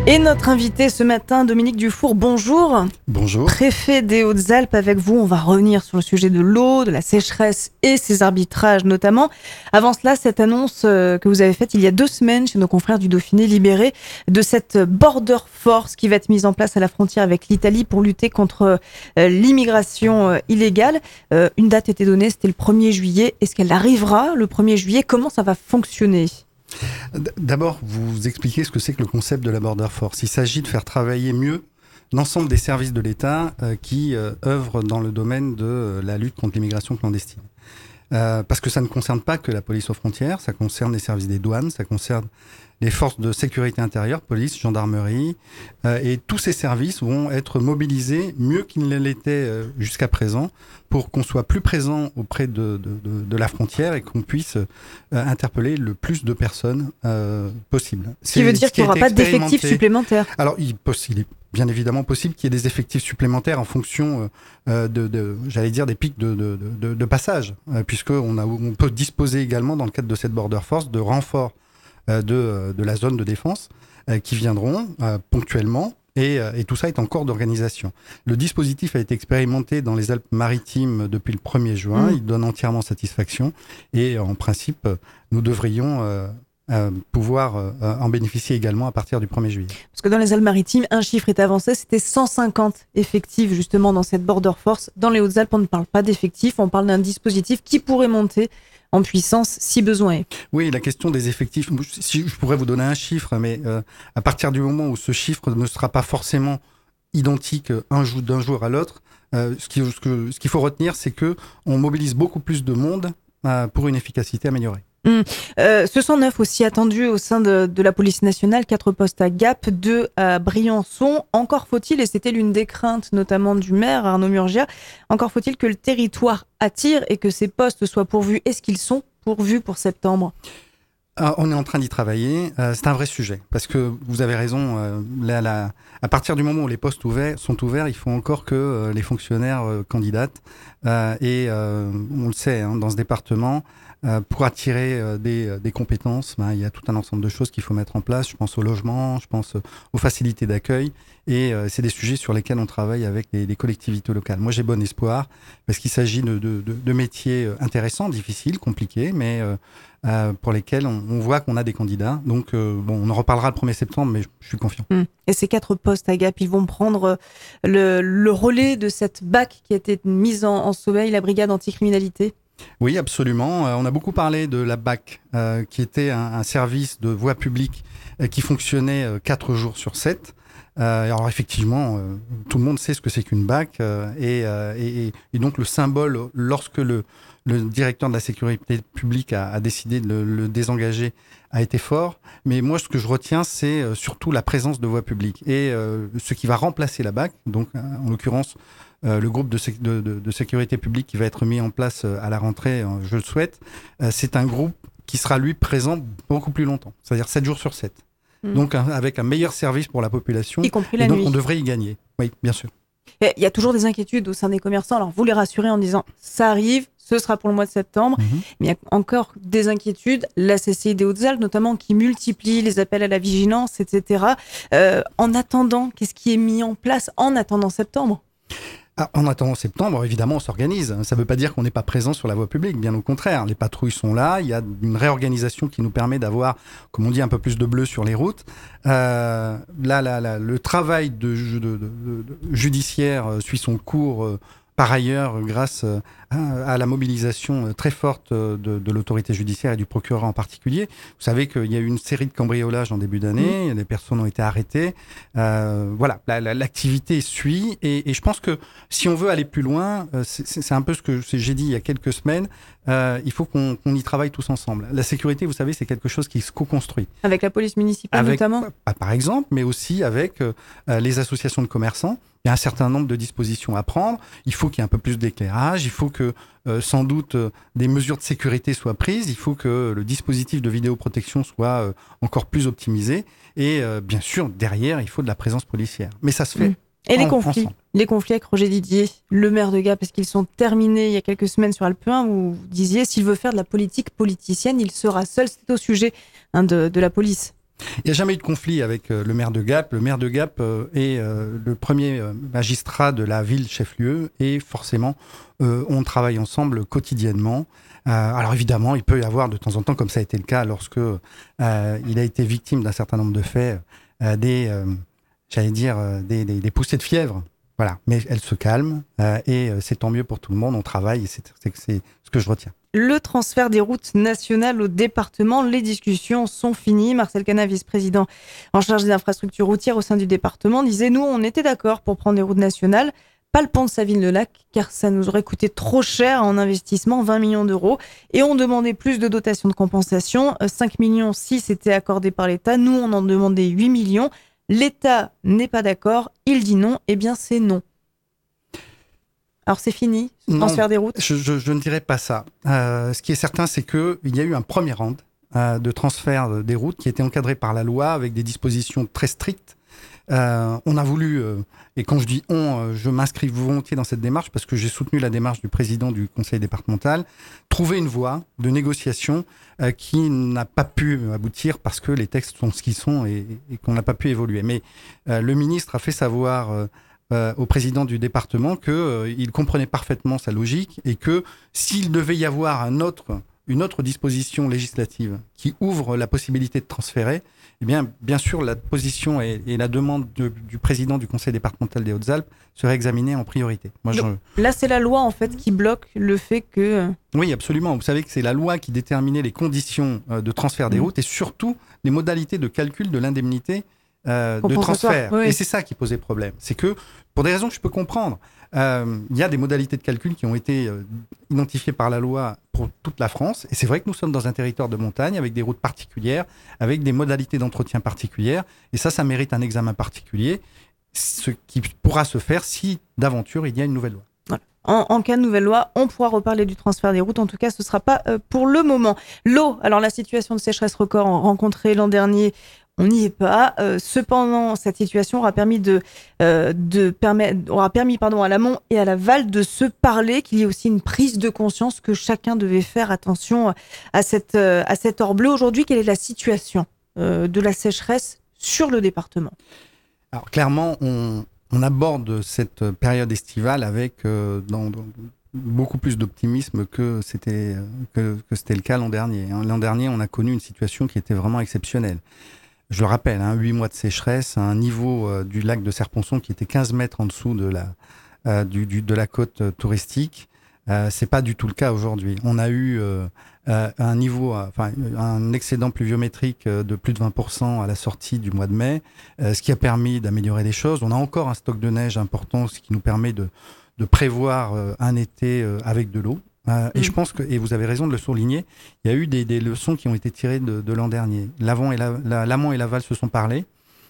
Et notre invité ce matin, Dominique Dufour, bonjour. Bonjour. Préfet des Hautes-Alpes, avec vous, on va revenir sur le sujet de l'eau, de la sécheresse et ses arbitrages notamment. Avant cela, cette annonce que vous avez faite il y a 2 semaines chez nos confrères du Dauphiné Libéré, de cette border force qui va être mise en place à la frontière avec l'Italie pour lutter contre l'immigration illégale. Une date était donnée, c'était le 1er juillet. Est-ce qu'elle arrivera le 1er juillet ? Comment ça va fonctionner ? D'abord, vous expliquez ce que c'est que le concept de la Border Force. Il s'agit de faire travailler mieux l'ensemble des services de l'État qui œuvrent dans le domaine de la lutte contre l'immigration clandestine. Parce que ça ne concerne pas que la police aux frontières, ça concerne les services des douanes, ça concerne les forces de sécurité intérieure, police, gendarmerie, et tous ces services vont être mobilisés mieux qu'ils ne l'étaient jusqu'à présent pour qu'on soit plus présent auprès de la frontière et qu'on puisse interpeller le plus de personnes possible. Ce qui veut dire qu'il n'y aura pas d'effectifs supplémentaires. Alors, il est bien évidemment possible qu'il y ait des effectifs supplémentaires en fonction j'allais dire, des pics de passage, puisqu'on peut disposer également, dans le cadre de cette Border Force, de renforts de la zone de défense qui viendront ponctuellement. Et tout ça est en cours d'organisation. Le dispositif a été expérimenté dans les Alpes-Maritimes depuis le 1er juin. Il donne entièrement satisfaction. Et en principe, nous devrions pouvoir en bénéficier également à partir du 1er juillet. Parce que dans les Alpes-Maritimes, un chiffre est avancé, c'était 150 effectifs justement dans cette Border Force. Dans les Hautes-Alpes, on ne parle pas d'effectifs, on parle d'un dispositif qui pourrait monter en puissance si besoin est. Oui, la question des effectifs, si je pourrais vous donner un chiffre, mais à partir du moment où ce chiffre ne sera pas forcément identique d'un jour à l'autre, ce qu'il faut retenir, c'est qu'on mobilise beaucoup plus de monde pour une efficacité améliorée. Ce sont 9 aussi attendus au sein de la police nationale, 4 postes à Gap, 2 à Briançon. Encore faut-il, et c'était l'une des craintes notamment du maire Arnaud Murgia, encore faut-il que le territoire attire et que ces postes soient pourvus. Est-ce qu'ils sont pourvus pour septembre ? On est en train d'y travailler. C'est un vrai sujet parce que vous avez raison. À partir du moment où les postes sont ouverts, il faut encore que les fonctionnaires candidatent. Et on le sait, dans ce département, pour attirer des compétences, il y a tout un ensemble de choses qu'il faut mettre en place. Je pense au logement, je pense aux facilités d'accueil. Et c'est des sujets sur lesquels on travaille avec les collectivités locales. Moi, j'ai bon espoir parce qu'il s'agit de métiers intéressants, difficiles, compliqués, mais pour lesquels on voit qu'on a des candidats. Donc, on en reparlera le 1er septembre, mais je suis confiant. Et ces 4 postes à Gap, ils vont prendre le relais de cette BAC qui a été mise en sommeil, la brigade anticriminalité ? Oui, absolument. On a beaucoup parlé de la BAC, qui était un service de voie publique qui fonctionnait 4 jours sur 7. Alors effectivement, tout le monde sait ce que c'est qu'une BAC. Et donc le symbole, lorsque le directeur de la sécurité publique a décidé de le désengager, a été fort. Mais moi, ce que je retiens, c'est surtout la présence de voie publique. Et ce qui va remplacer la BAC, donc en l'occurrence, le groupe de sécurité publique qui va être mis en place à la rentrée, je le souhaite, c'est un groupe qui sera, lui, présent beaucoup plus longtemps, c'est-à-dire 7 jours sur 7. Donc avec un meilleur service pour la population. Y compris la nuit. Donc on devrait y gagner, oui, bien sûr. Il y a toujours des inquiétudes au sein des commerçants, alors vous les rassurez en disant « ça arrive, ce sera pour le mois de septembre », mais il y a encore des inquiétudes, la CCI des Hautes-Alpes notamment qui multiplie les appels à la vigilance, etc. En attendant, qu'est-ce qui est mis en place en attendant septembre ? En attendant septembre, évidemment, on s'organise. Ça ne veut pas dire qu'on n'est pas présent sur la voie publique, bien au contraire. Les patrouilles sont là, il y a une réorganisation qui nous permet d'avoir, comme on dit, un peu plus de bleu sur les routes. Le travail judiciaire suit son cours par ailleurs grâce à la mobilisation très forte de l'autorité judiciaire et du procureur en particulier. Vous savez qu'il y a eu une série de cambriolages en début d'année, des personnes ont été arrêtées. Voilà, l'activité suit et je pense que si on veut aller plus loin, c'est un peu ce que j'ai dit il y a quelques semaines, il faut qu'on y travaille tous ensemble. La sécurité, vous savez, c'est quelque chose qui se co-construit. Avec la police municipale notamment ? Par exemple, mais aussi avec les associations de commerçants. Il y a un certain nombre de dispositions à prendre. Il faut qu'il y ait un peu plus d'éclairage. Il faut que, sans doute, des mesures de sécurité soient prises. Il faut que le dispositif de vidéoprotection soit encore plus optimisé. Et bien sûr, derrière, il faut de la présence policière. Mais ça se fait. Et les conflits avec Roger Didier, le maire de Gap, est-ce qu'ils sont terminés il y a quelques semaines sur Alpe 1 où vous disiez s'il veut faire de la politique politicienne, il sera seul. C'était au sujet de la police. Il n'y a jamais eu de conflit avec le maire de Gap. Le maire de Gap est le premier magistrat de la ville chef-lieu et forcément, on travaille ensemble quotidiennement. Alors évidemment, il peut y avoir de temps en temps, comme ça a été le cas lorsque il a été victime d'un certain nombre de faits, des poussées de fièvre. Voilà, mais elle se calme et c'est tant mieux pour tout le monde. On travaille et c'est ce que je retiens. Le transfert des routes nationales au département, les discussions sont finies. Marcel Cana, vice-président en charge des infrastructures routières au sein du département, disait « Nous, on était d'accord pour prendre des routes nationales, pas le pont de Savines-le-Lac, car ça nous aurait coûté trop cher en investissement, 20 millions d'euros. Et on demandait plus de dotation de compensation. 5 millions, si c'était accordé par l'État. Nous, on en demandait 8 millions. L'État n'est pas d'accord. Il dit non. Eh bien, c'est non. » Alors c'est fini, ce transfert des routes ? Je ne dirais pas ça. Ce qui est certain, c'est qu'il y a eu un premier round de transfert des routes qui était encadré par la loi avec des dispositions très strictes. On a voulu, et quand je dis on, je m'inscris volontiers dans cette démarche parce que j'ai soutenu la démarche du président du conseil départemental, trouver une voie de négociation qui n'a pas pu aboutir parce que les textes sont ce qu'ils sont et qu'on n'a pas pu évoluer. Mais le ministre a fait savoir au président du département qu'il comprenait parfaitement sa logique et que s'il devait y avoir une autre disposition législative qui ouvre la possibilité de transférer, eh bien sûr, la position et la demande du président du conseil départemental des Hautes-Alpes serait examinée en priorité. Là, c'est la loi en fait qui bloque le fait que... Oui, absolument. Vous savez que c'est la loi qui déterminait les conditions de transfert des routes et surtout les modalités de calcul de l'indemnité de transfert. Oui. Et c'est ça qui posait problème. C'est que, pour des raisons que je peux comprendre, il y a des modalités de calcul qui ont été identifiées par la loi pour toute la France. Et c'est vrai que nous sommes dans un territoire de montagne avec des routes particulières, avec des modalités d'entretien particulières. Et ça mérite un examen particulier, ce qui pourra se faire si, d'aventure, il y a une nouvelle loi. Voilà. En cas de nouvelle loi, on pourra reparler du transfert des routes. En tout cas, ce ne sera pas pour le moment. L'eau, alors la situation de sécheresse record rencontrée l'an dernier, on n'y est pas. Cependant, cette situation aura permis à l'amont et à l'aval de se parler, qu'il y ait aussi une prise de conscience que chacun devait faire attention à cet or bleu. Aujourd'hui, quelle est la situation de la sécheresse sur le département ? Alors clairement, on aborde cette période estivale avec beaucoup plus d'optimisme que c'était le cas l'an dernier. L'an dernier, on a connu une situation qui était vraiment exceptionnelle. Je le rappelle, 8 mois de sécheresse, un niveau du lac de Serponçon qui était 15 mètres en dessous de la côte touristique. C'est pas du tout le cas aujourd'hui. On a eu un excédent pluviométrique de plus de 20% à la sortie du mois de mai, ce qui a permis d'améliorer les choses. On a encore un stock de neige important, ce qui nous permet de prévoir un été avec de l'eau. Et je pense que, et vous avez raison de le souligner, il y a eu des leçons qui ont été tirées de l'an dernier. L'amont et l'aval se sont parlé.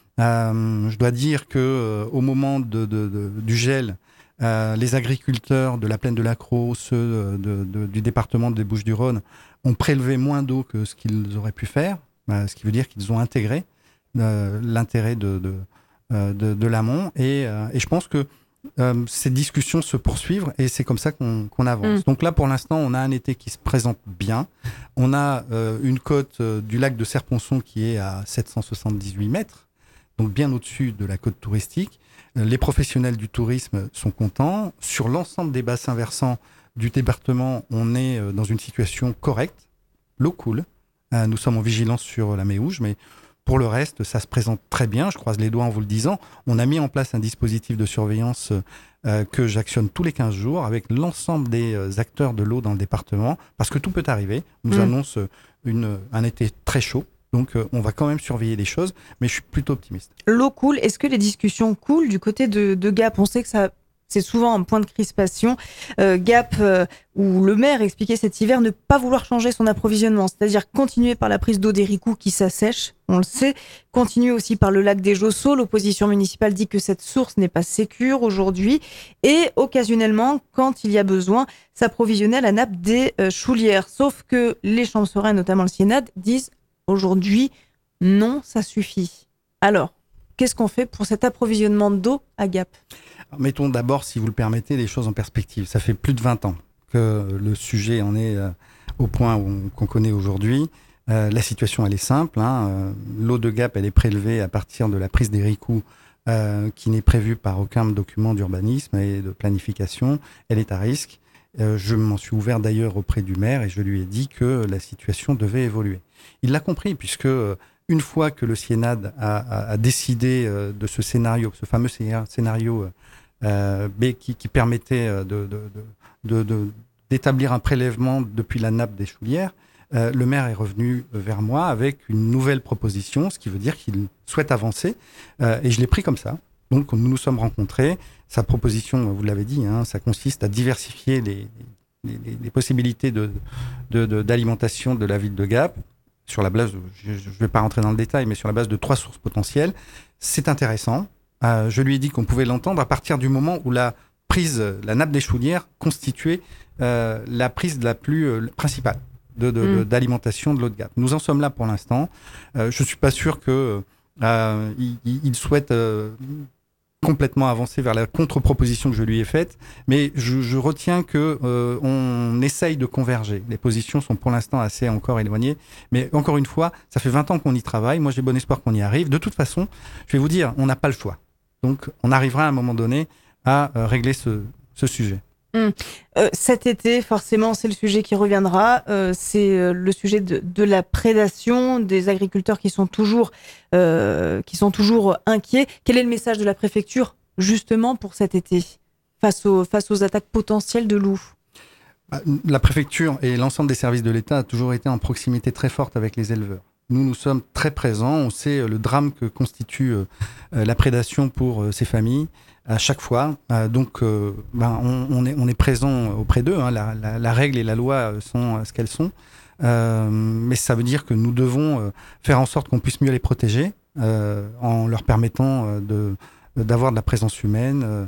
Je dois dire que au moment du gel, les agriculteurs de la plaine de l'Accro, ceux du département des Bouches-du-Rhône, ont prélevé moins d'eau que ce qu'ils auraient pu faire, ce qui veut dire qu'ils ont intégré l'intérêt de l'amont. Et je pense que ces discussions se poursuivent et c'est comme ça qu'on avance. Donc là, pour l'instant, on a un été qui se présente bien. On a une côte du lac de Serponçon qui est à 778 mètres, donc bien au-dessus de la côte touristique. Les professionnels du tourisme sont contents. Sur l'ensemble des bassins versants du département, on est dans une situation correcte. L'eau coule. Nous sommes en vigilance sur la Méouge, mais pour le reste, ça se présente très bien. Je croise les doigts en vous le disant. On a mis en place un dispositif de surveillance que j'actionne tous les 15 jours avec l'ensemble des acteurs de l'eau dans le département, parce que tout peut arriver. On nous annonce un été très chaud. Donc, on va quand même surveiller les choses, mais je suis plutôt optimiste. L'eau coule. Est-ce que les discussions coulent du côté de Gap ? On sait que c'est souvent un point de crispation. Gap, où le maire expliquait cet hiver ne pas vouloir changer son approvisionnement, c'est-à-dire continuer par la prise d'eau des Ricoux qui s'assèche, on le sait, continuer aussi par le lac des Jossaux. L'opposition municipale dit que cette source n'est pas sécure aujourd'hui et occasionnellement, quand il y a besoin, s'approvisionner à la nappe des Choulières. Sauf que les chambres sereines, notamment le Sienad, disent aujourd'hui, non, ça suffit. Alors, qu'est-ce qu'on fait pour cet approvisionnement d'eau à Gap ? Mettons d'abord, si vous le permettez, les choses en perspective. Ça fait plus de 20 ans que le sujet en est au point qu'on connaît aujourd'hui. La situation, elle est simple. L'eau de Gap, elle est prélevée à partir de la prise d'Héricourt, qui n'est prévue par aucun document d'urbanisme et de planification. Elle est à risque. Je m'en suis ouvert d'ailleurs auprès du maire et je lui ai dit que la situation devait évoluer. Il l'a compris, puisque une fois que le CIENAD a décidé de ce scénario, ce fameux scénario B qui permettait d'établir un prélèvement depuis la nappe des Choulières, le maire est revenu vers moi avec une nouvelle proposition, ce qui veut dire qu'il souhaite avancer, et je l'ai pris comme ça. Donc, nous nous sommes rencontrés. Sa proposition, vous l'avez dit, ça consiste à diversifier les possibilités d'alimentation de la ville de Gap sur la base, je ne vais pas rentrer dans le détail, mais sur la base de 3 sources potentielles. C'est intéressant. Je lui ai dit qu'on pouvait l'entendre à partir du moment où la nappe des Choulières constituait la prise la plus principale d'alimentation de l'eau de Gap. Nous en sommes là pour l'instant. Je ne suis pas sûr qu'il souhaite complètement avancer vers la contre-proposition que je lui ai faite, mais je retiens qu'on essaye de converger. Les positions sont pour l'instant assez encore éloignées, mais encore une fois, ça fait 20 ans qu'on y travaille. Moi, j'ai bon espoir qu'on y arrive. De toute façon, je vais vous dire, on n'a pas le choix. Donc, on arrivera à un moment donné à régler ce sujet. Cet été, forcément, c'est le sujet qui reviendra. C'est le sujet de la prédation des agriculteurs qui sont toujours inquiets. Quel est le message de la préfecture, justement, pour cet été, face aux attaques potentielles de loups? La préfecture et l'ensemble des services de l'État a toujours été en proximité très forte avec les éleveurs. Nous sommes très présents. On sait le drame que constitue la prédation pour ces familles à chaque fois. Donc, on est présent auprès d'eux. La règle et la loi sont ce qu'elles sont. Mais ça veut dire que nous devons faire en sorte qu'on puisse mieux les protéger en leur permettant d'avoir de la présence humaine,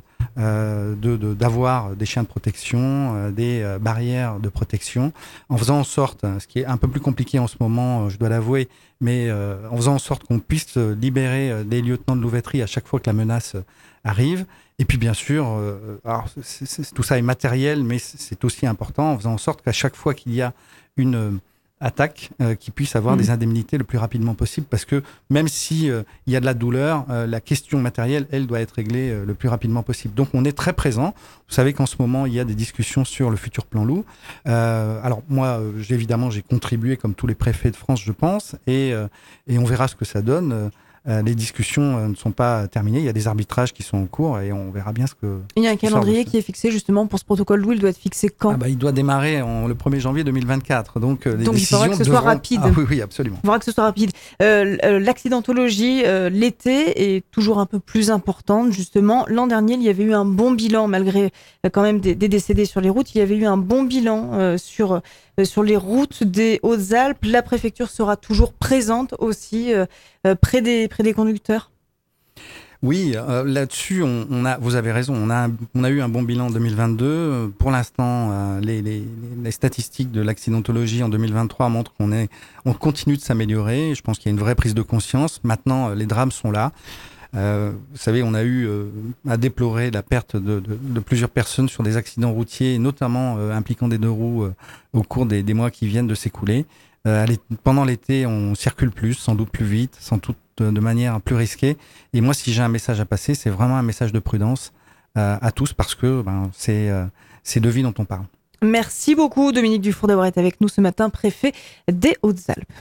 d'avoir des chiens de protection, des barrières de protection, en faisant en sorte, ce qui est un peu plus compliqué en ce moment, je dois l'avouer, mais en faisant en sorte qu'on puisse libérer des lieutenants de louveterie à chaque fois que la menace arrive. Et puis bien sûr, tout ça est matériel, mais c'est aussi important, en faisant en sorte qu'à chaque fois qu'il y a une attaque, qui puisse avoir des indemnités le plus rapidement possible, parce que même si il y a de la douleur, la question matérielle, elle, doit être réglée le plus rapidement possible. Donc on est très présent. Vous savez qu'en ce moment, il y a des discussions sur le futur plan loup. Alors moi, évidemment, j'ai contribué comme tous les préfets de France, je pense, et on verra ce que ça donne. Les discussions ne sont pas terminées. Il y a des arbitrages qui sont en cours et on verra bien ce que... Il y a un calendrier qui est fixé justement pour ce protocole loup. Il doit être fixé quand? Il doit démarrer le 1er janvier 2024. Donc les décisions il faudra que ce soit rapide. Oui, absolument. Il faudra que ce soit rapide. L'accidentologie, l'été, est toujours un peu plus importante. Justement, l'an dernier, il y avait eu un bon bilan, malgré quand même des décédés sur les routes. Il y avait eu un bon bilan sur les routes des Hautes-Alpes. La préfecture sera toujours présente aussi près des conducteurs. Oui, là-dessus, vous avez raison. On a eu un bon bilan en 2022. Pour l'instant, les statistiques de l'accidentologie en 2023 montrent qu'on continue de s'améliorer. Je pense qu'il y a une vraie prise de conscience. Maintenant, les drames sont là. Vous savez, on a eu à déplorer la perte de plusieurs personnes sur des accidents routiers, notamment impliquant des 2 roues au cours des mois qui viennent de s'écouler. Pendant l'été, on circule plus, sans doute plus vite, sans doute de manière plus risquée. Et moi, si j'ai un message à passer, c'est vraiment un message de prudence à tous, parce que c'est de vie dont on parle. Merci beaucoup, Dominique Dufour, d'avoir été avec nous ce matin, préfet des Hautes-Alpes.